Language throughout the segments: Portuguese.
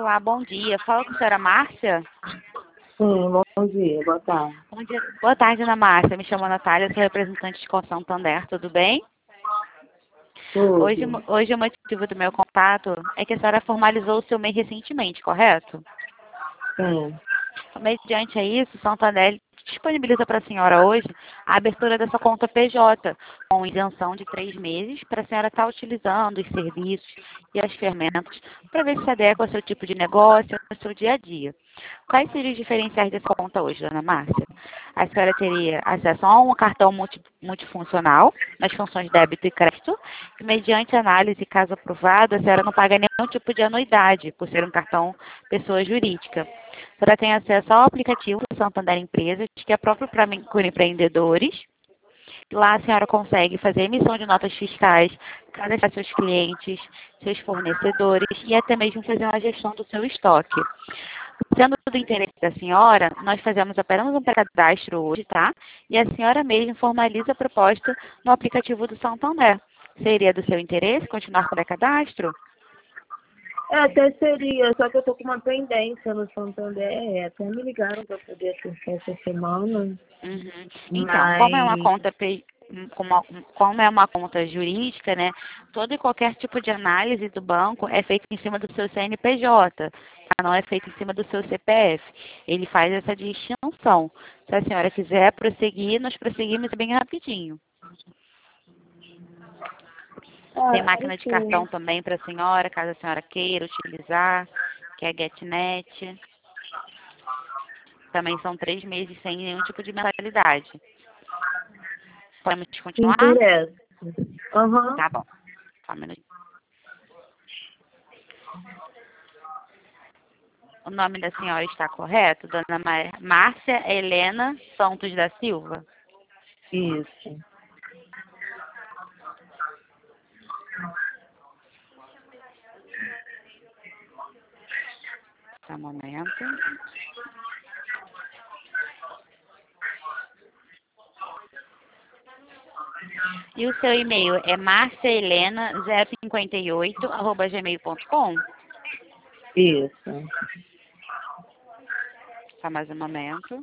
Olá, bom dia. Fala com a senhora Márcia. Sim, bom dia, boa tarde. Bom dia. Boa tarde, Ana Márcia. Me chamo Natália, sou representante de Cor Santander, tudo bem? Tudo. Hoje o motivo do meu contato é que a senhora formalizou o seu MEI recentemente, correto? Sim. Mediante a isso, o Santander disponibiliza para a senhora hoje a abertura dessa conta PJ, com isenção de 3 meses, para a senhora estar utilizando os serviços e as ferramentas para ver se se adequa ao seu tipo de negócio, ao seu dia a dia. Quais seriam os diferenciais dessa conta hoje, dona Márcia? A senhora teria acesso a um cartão multifuncional, nas funções débito e crédito, e mediante análise, caso aprovado, a senhora não paga nenhum tipo de anuidade, por ser um cartão pessoa jurídica. A senhora tem acesso ao aplicativo do Santander Empresas, que é próprio para microempreendedores. Lá a senhora consegue fazer emissão de notas fiscais, cadastrar seus clientes, seus fornecedores e até mesmo fazer uma gestão do seu estoque. Sendo do interesse da senhora, nós fazemos apenas um cadastro hoje, tá? E a senhora mesma formaliza a proposta no aplicativo do Santander. Seria do seu interesse continuar com o cadastro? Até seria, só que eu tô com uma pendência no Santander. Até me ligaram para poder acessar essa semana. Uhum. Então, como é uma Mas conta como é uma conta jurídica, né? Todo e qualquer tipo de análise do banco é feito em cima do seu CNPJ, tá? Não é feito em cima do seu CPF. Ele faz essa distinção. Se a senhora quiser prosseguir, nós prosseguimos bem rapidinho. Tem máquina de sim. cartão também para a senhora, caso a senhora queira utilizar, que é a GetNet. Também são 3 meses sem nenhum tipo de mensalidade. Podemos continuar? Interessa. Aham. Tá bom. Só um minutinho. O nome da senhora está correto? Dona Márcia Helena Santos da Silva? Isso. Só um momento. E o seu e-mail é marciahelena058@gmail.com? Isso. Só mais um momento.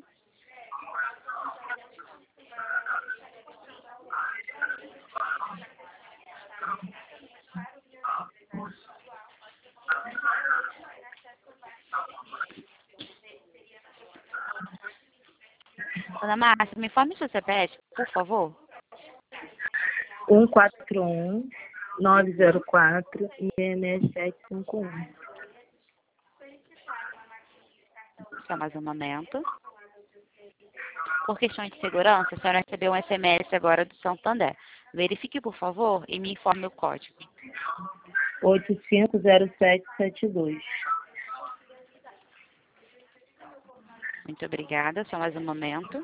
Dona Márcia, me informe o seu CPF, por favor. 141-904 INE 751. Só mais um momento. Por questões de segurança, a senhora recebeu um SMS agora do Santander. Verifique, por favor, e me informe o código. 850772. Muito obrigada. Só mais um momento.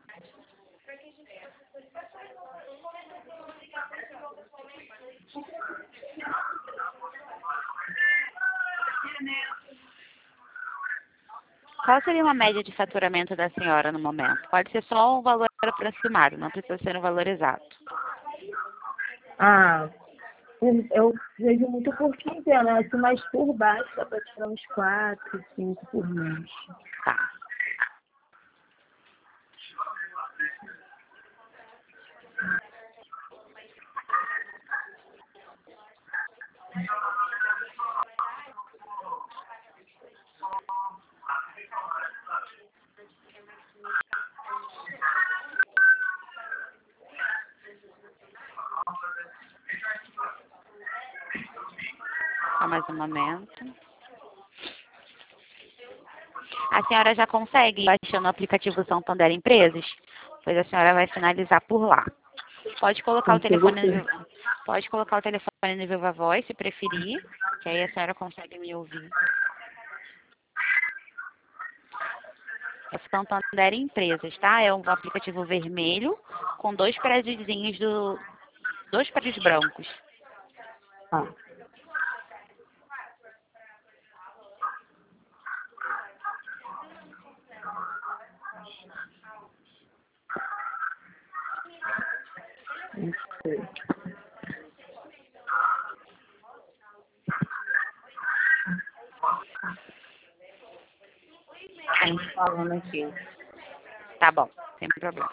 Qual seria uma média de faturamento da senhora no momento? Pode ser só um valor aproximado, não precisa ser um valor exato. Eu vejo muito por quinzena, assim, mas por baixo dá para tirar uns 4, 5 por mês. Tá. Só mais um momento. A senhora já consegue baixando o aplicativo Santander Empresas? Pois a senhora vai finalizar por lá. Pode colocar o Consigo telefone sim. no Viva Voz, se preferir, que aí a senhora consegue me ouvir. É Santander Empresas, tá? É um aplicativo vermelho com dois prédios brancos. Ah. Não sei. falando aqui. Tá bom, sem problema.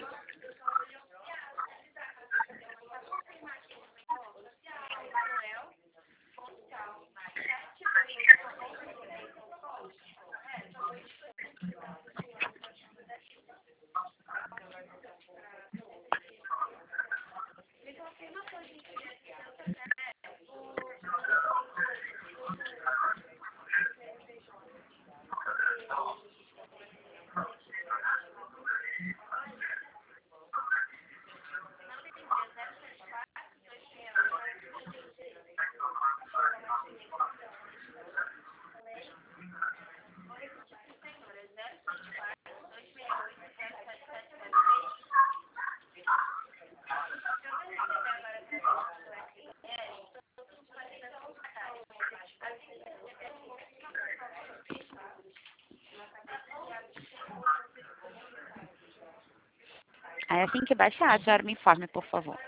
Aí assim que baixar, a senhora me informe, por favor.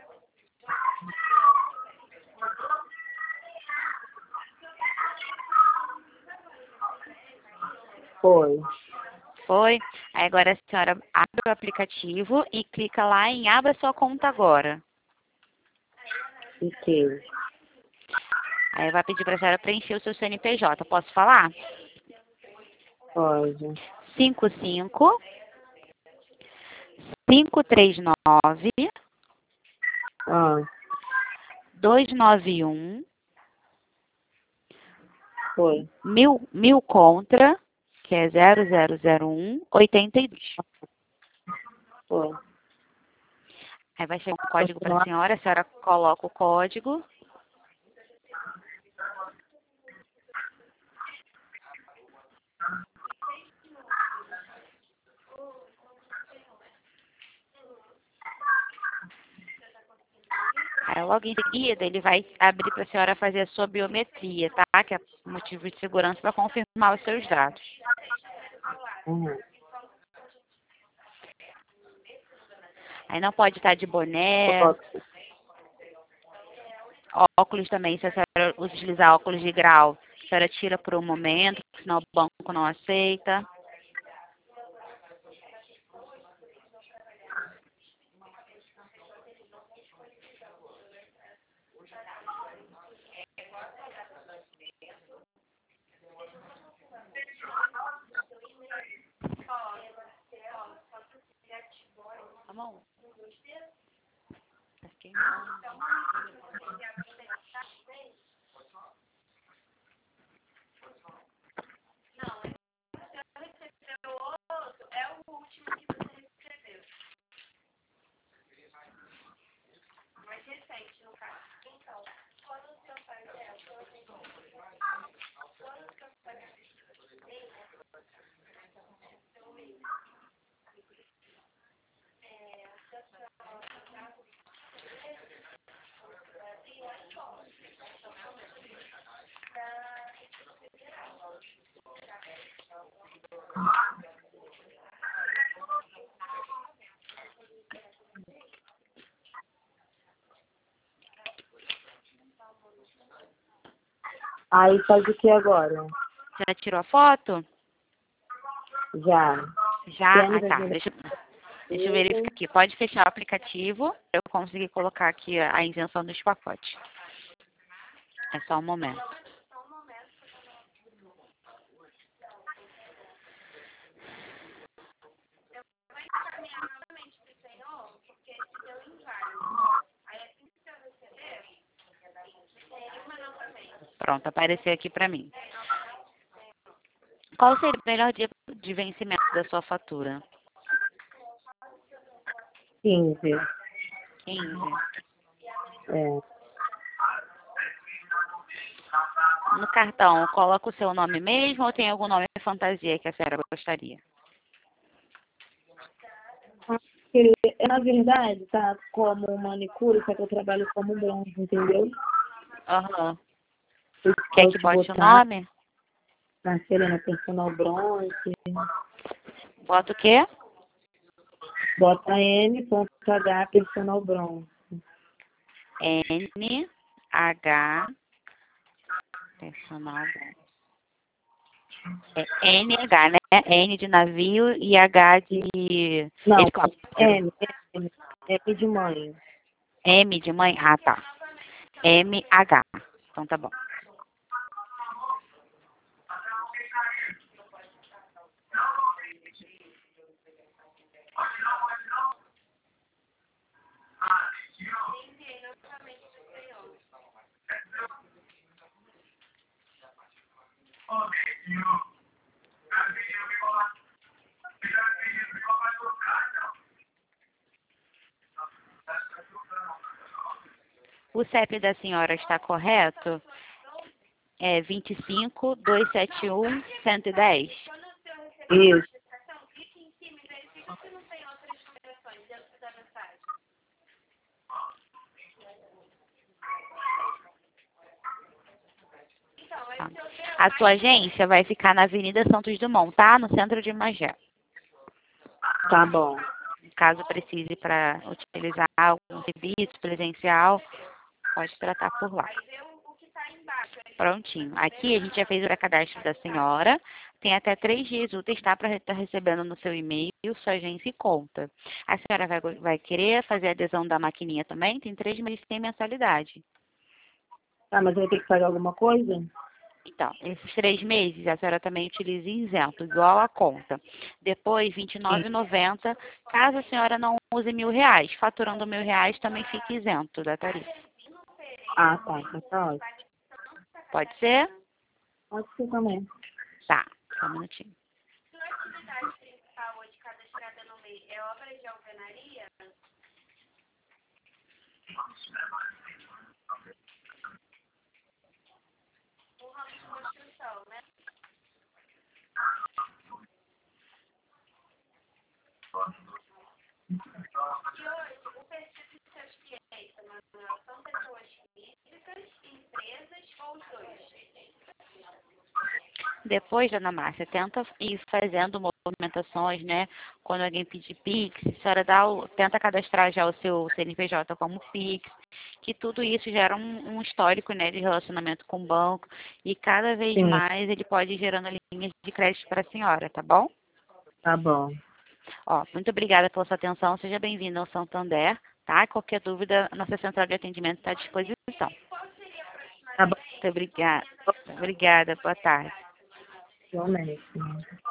Foi. Foi? Aí agora a senhora abre o aplicativo e clica lá em Abra sua conta agora. E que? Aí vai pedir para a senhora preencher o seu CNPJ. Posso falar? Pode. 55 539 Ah, 291 foi. mil contra, que é 0001 82. Foi. Aí vai chegar um código para a senhora coloca o código. Aí logo em seguida ele vai abrir para a senhora fazer a sua biometria, tá? Que é motivo de segurança para confirmar os seus dados. Uhum. Aí não pode estar de boné, óculos também, se a senhora utilizar óculos de grau, a senhora tira por um momento, senão o banco não aceita. Tá bom? Tá queimando. Aí faz o que agora? Já tirou a foto? Já. Já? Temos Ah, tá. aqui. Deixa eu verificar aqui. Pode fechar o aplicativo para eu conseguir colocar aqui a isenção dos pacotes. É só um momento. Pronto, apareceu aqui para mim. Qual seria o melhor dia de vencimento da sua fatura? 15. 15. É. No cartão, coloca o seu nome mesmo ou tem algum nome fantasia que a senhora gostaria? Na verdade, tá como manicure, só que eu trabalho como bronze, entendeu? Aham. Eu Quer posso que bote o botar nome? na Serena Personal Bronze, Bota o quê? bota N.H Personal Bronze. NH Personal. É NH, né? N de navio e H de Não, helicóptero. M de mãe. M de mãe? Ah, tá. MH. Então tá bom. O CEP da senhora está correto? É 25.271.110. Isso. Tá. A sua agência vai ficar na Avenida Santos Dumont, tá? No centro de Magé. Tá bom. Caso precise para utilizar algum serviço presencial, pode tratar por lá. Prontinho. Aqui a gente já fez o cadastro da senhora. Tem até 3 dias úteis, tá? Para estar recebendo no seu e-mail sua agência e conta. A senhora vai querer fazer a adesão da maquininha também? Tem 3 meses sem mensalidade. Tá, mas eu vou ter que pagar alguma coisa? Então, esses 3 meses a senhora também utiliza isento, igual a conta. Depois, R$ 29,90, caso a senhora não use R$ 1.000. Faturando R$ 1.000 também fica isento da tarifa. Ah, tá. Então tá ótimo. Pode ser? Pode ser também. Tá, só um minutinho. Depois, dona Márcia, tenta ir fazendo movimentações, né? Quando alguém pedir Pix, a senhora tenta cadastrar já o seu CNPJ como Pix, que tudo isso gera um histórico, né, de relacionamento com o banco e cada vez Sim, mais ele pode ir gerando linhas de crédito para a senhora, tá bom? tá bom. Ó, muito obrigada pela sua atenção, seja bem-vindo ao Santander, tá? Qualquer dúvida, nossa central de atendimento está à disposição. Tá bom. Muito obrigada. Obrigada, boa tarde. Igualmente.